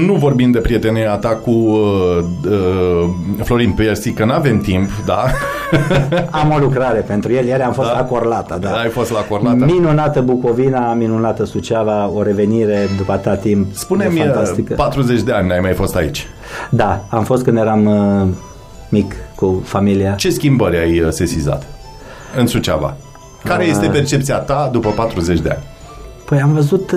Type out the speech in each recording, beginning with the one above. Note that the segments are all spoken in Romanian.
Nu vorbim de prietenia ta cu Florin Persic, că n-avem timp, da? Am o lucrare pentru el, ieri am fost la Corlata, da. Ai fost la Corlata. Minunată Bucovina, minunată Suceava, o revenire după atâta timp. Spune-mi, 40 de ani n-ai mai fost aici? Da, am fost când eram mic cu familia. Ce schimbări ai sesizat în Suceava? Care este percepția ta după 40 de ani? Păi am văzut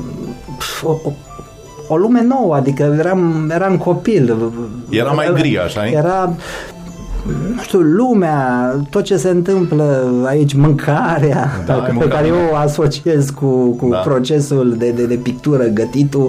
o lume nouă, adică eram copil. Era mai gri, așa? Era, nu știu, lumea, tot ce se întâmplă aici, mâncarea, pe care eu o asociez cu procesul de pictură, gătitul.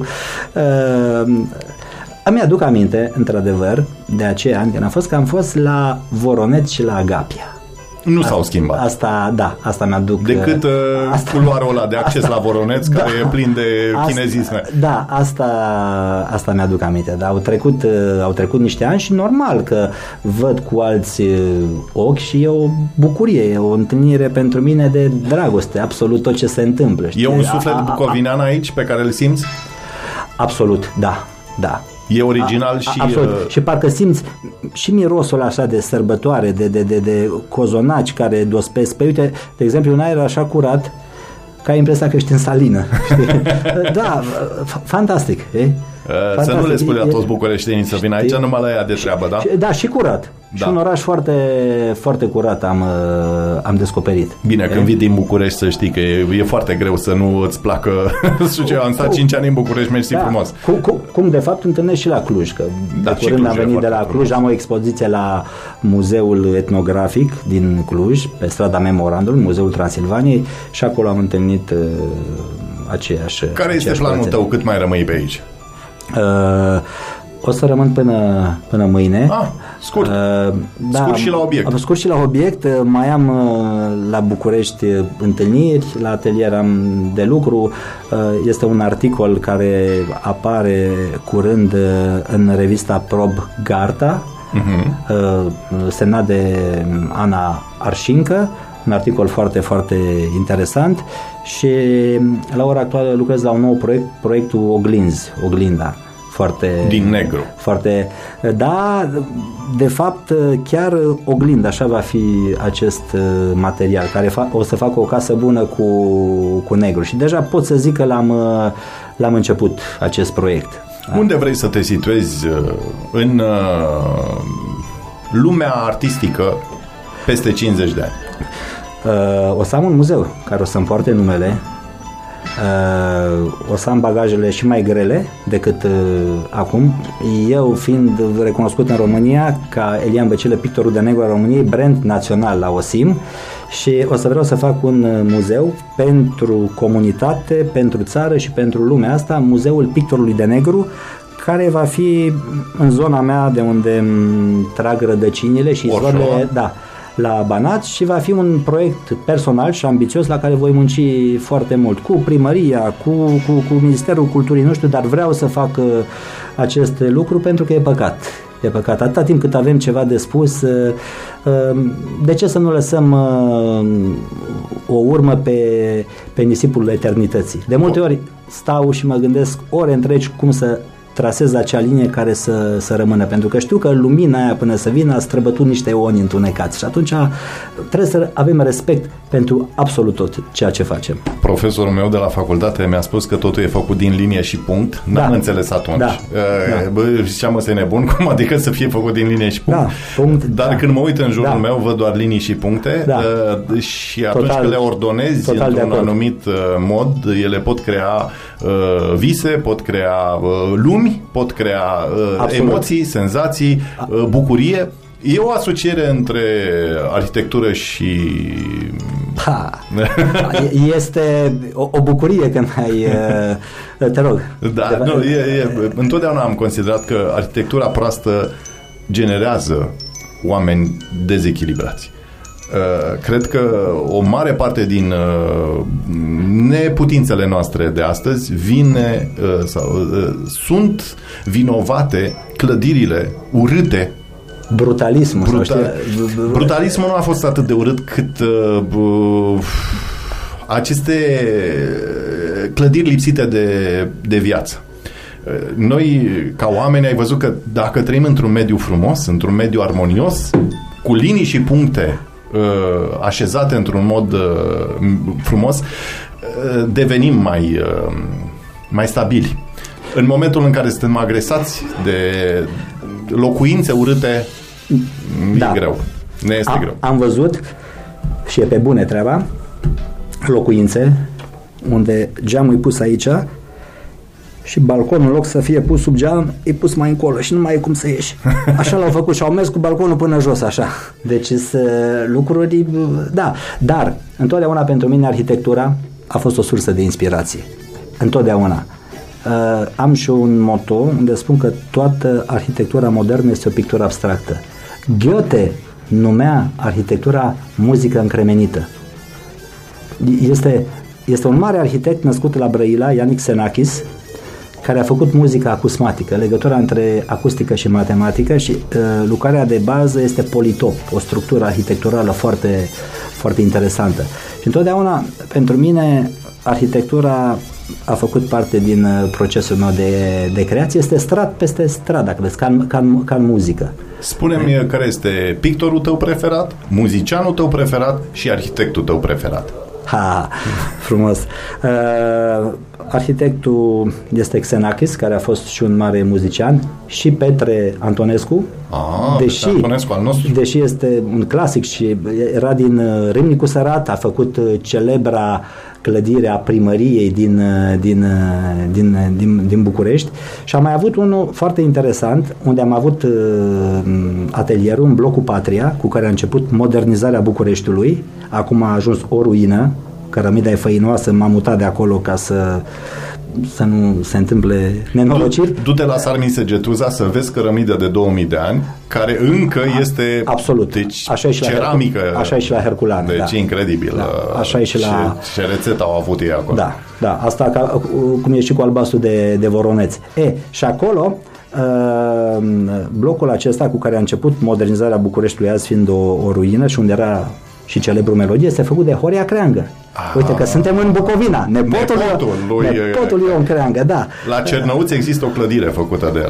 Îmi aduc aminte, într-adevăr, de aceea ani când am fost, că am fost la Voroneț și la Agapia. Nu s-au schimbat. Asta mi-aduc. Decât culoarul ăla de acces la Voroneț, care e plin de chinezisme. Da, asta mi-aduc aminte. Dar au trecut niște ani și normal că văd cu alți ochi și e o bucurie, e o întâlnire pentru mine de dragoste, absolut tot ce se întâmplă. Știi? E un suflet bucovinean aici pe care îl simți? Absolut, da. E original și... Absolut. Și parcă simți și mirosul așa de sărbătoare, de cozonaci care dospesc. Păi uite, de exemplu, un aer așa curat că ai impresia că ești în salină. Știi? Da, fantastic. Să nu le spui la toți bucureștenii să vină aici, numai la ea de treabă, da? Da, și curat. Da. Și un oraș foarte, foarte curat am descoperit. Bine, când vii din București să știi că e foarte greu să nu îți placă Suceava. Am stat 5 ani în București, mersi frumos. Cum de fapt întâlnești și la Cluj, că de curând am venit de la Cluj, frumos. Am o expoziție la Muzeul Etnografic din Cluj, pe strada Memorandului, Muzeul Transilvaniei, și acolo am întâlnit aceeași. Care este planul tău? Cât mai rămâi pe aici? O să rămân până mâine. Scurt. Scurt și la obiect. Scurt și la obiect. Mai am la București întâlniri, la atelier am de lucru. Este un articol care apare curând în revista Prob Garta, semnat de Ana Arșincă, un articol foarte, foarte interesant, și la ora actuală lucrez la un nou proiectul Oglinda. Foarte, din negru. Foarte, da, de fapt chiar Oglinda, așa va fi acest material, care o să facă o casă bună cu negru, și deja pot să zic că l-am început acest proiect. Unde vrei să te situezi în lumea artistică peste 50 de ani? O să am un muzeu care o să-mi poarte numele. O să am bagajele și mai grele decât acum, eu fiind recunoscut în România ca Elian Băcilă, pictorul de negru al României, brand național la OSIM, și o să vreau să fac un muzeu pentru comunitate, pentru țară și pentru lumea asta, Muzeul Pictorului de Negru, care va fi în zona mea de unde trag rădăcinile și izvoarele, la Banat, și va fi un proiect personal și ambițios la care voi munci foarte mult cu primăria, cu Ministerul Culturii, nu știu, dar vreau să fac acest lucru pentru că e păcat. E păcat. Atâta timp cât avem ceva de spus, de ce să nu lăsăm o urmă pe nisipul eternității? De multe ori stau și mă gândesc ore întregi cum să trasez acea linie care să rămână, pentru că știu că lumina aia până să vină a străbătut niște eoni întunecați și atunci trebuie să avem respect pentru absolut tot ceea ce facem. Profesorul meu de la facultate mi-a spus că totul e făcut din linie și punct. N-am înțeles atunci. Ziceam, ăsta e nebun, cum adică să fie făcut din linie și punct? Dar când mă uit în jurul meu, văd doar linii și puncte, și atunci când le ordonezi într-un anumit mod, ele pot crea vise, pot crea lumi, pot crea emoții, senzații, bucurie. E o asociere între arhitectură și... Este o bucurie când ai... Te rog. Întotdeauna am considerat că arhitectura proastă generează oameni dezechilibrați. Cred că o mare parte din neputințele noastre de astăzi sunt vinovate clădirile urâte. Brutalismul nu a fost atât de urât cât aceste clădiri lipsite de viață. Noi, ca oameni, ai văzut că dacă trăim într-un mediu frumos, într-un mediu armonios, cu linii și puncte așezate într-un mod frumos, devenim mai stabili. În momentul în care suntem agresați de locuințe urâte, e greu. Ne este greu. Am văzut, și e pe bune treaba, locuințe unde geamul e pus aici și balconul, în loc să fie pus sub geam, e pus mai încolo și nu mai e cum să ieși. Așa l-au făcut și au mers cu balconul până jos, așa. Deci sunt lucruri, da. Dar, întotdeauna pentru mine arhitectura a fost o sursă de inspirație. Întotdeauna. Am și un motto unde spun că toată arhitectura modernă este o pictură abstractă. Goethe numea arhitectura muzică încremenită. Este un mare arhitect născut la Brăila, Iannis Xenakis, care a făcut muzica acusmatică, legătura între acustică și matematică, și lucrarea de bază este politop, o structură arhitecturală foarte, foarte interesantă. Și întotdeauna, pentru mine, arhitectura a făcut parte din procesul meu de creație. Este strat peste strat, dacă vezi, ca în muzică. Spune-mi care este pictorul tău preferat, muzicianul tău preferat și arhitectul tău preferat. Frumos. Arhitectul este Xenakis, care a fost și un mare muzician, și Petre Antonescu. Petre Antonescu al nostru. Deși este un clasic și era din Râmnicu Sărat, a făcut celebra clădire a primăriei din București, și am mai avut unul foarte interesant, unde am avut atelierul în blocul Patria, cu care a început modernizarea Bucureștiului. Acum a ajuns o ruină, cărămida e făinoasă, m-am mutat de acolo ca să nu se întâmple nenorociri. Du-te la Sarmin Segetuza să vezi cărămidă de 2000 de ani, care încă este absolut. Deci, așa ceramică. Așa e și la Herculan. Deci incredibil. Da. Așa e și la... Ce rețetă au avut ei acolo. Da. Asta cum e și cu albastru de Voroneț. Și acolo blocul acesta cu care a început modernizarea Bucureștiului, azi fiind o ruină și unde era și celebru melodie, este făcut de Horia Creangă. Uite că suntem în Bucovina. Nepotul Ion Creangă, da. La Cernăuți există o clădire făcută de el.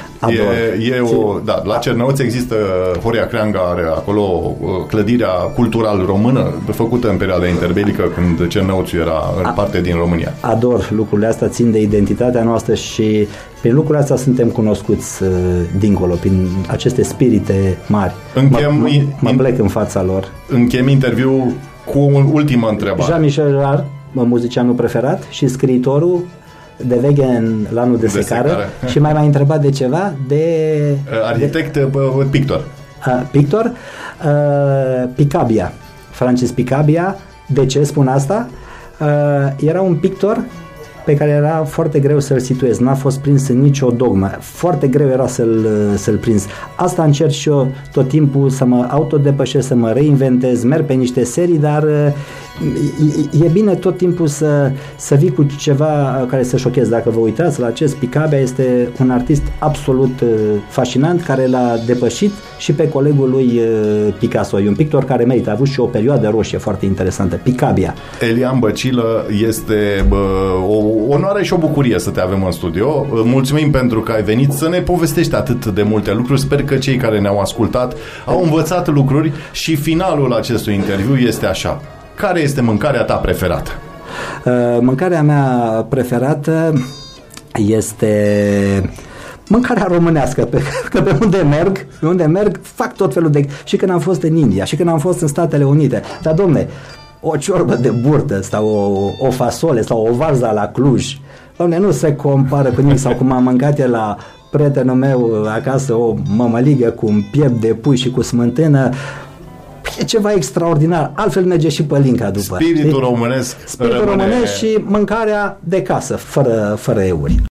La Cernăuți există, Horia Creangă are acolo clădirea cultural română, făcută în perioada interbelică, când Cernăuțiul era parte din România. Ador lucrurile astea, țin de identitatea noastră și prin lucrurile astea suntem cunoscuți dincolo, prin aceste spirite mari. Mă plec în fața lor. Închem interviul cu o ultimă întrebare. Jean-Michel Jarre, muzicianul preferat și scriitorul de Wegen l'anul de secară. Și mai întrebat de ceva, arhitect, pictor. Pictor, Picabia. Francis Picabia. De ce spun asta? Era un pictor pe care era foarte greu să-l situez, n-a fost prins în nicio dogmă, foarte greu era să-l prins. Asta încerc și eu tot timpul, să mă autodepășesc, să mă reinventez, merg pe niște serii, dar e bine tot timpul să vii cu ceva care să șocheze. Dacă vă uitați la acest Picabia, este un artist absolut fascinant, care l-a depășit și pe colegul lui Picasso. E un pictor care merită, a avut și o perioadă roșie foarte interesantă, Picabia. Elian Băcilă, este o onoare și o bucurie să te avem în studio. Mulțumim pentru că ai venit să ne povestești atât de multe lucruri. Sper că cei care ne-au ascultat au învățat lucruri și finalul acestui interviu este așa. Care este mâncarea ta preferată? Mâncarea mea preferată este mâncarea românească, că pe unde merg fac tot felul de... Și când am fost în India, și când am fost în Statele Unite. Dar, domne, o ciorbă de burtă sau o fasole sau o varză la Cluj, domne, nu se compară cu nimic. Sau cum am mâncat eu la prietenul meu acasă, o mămăligă cu un piept de pui și cu smântână. E ceva extraordinar. Altfel merge și pălinca după. Spiritul românesc și mâncarea de casă, fără euri.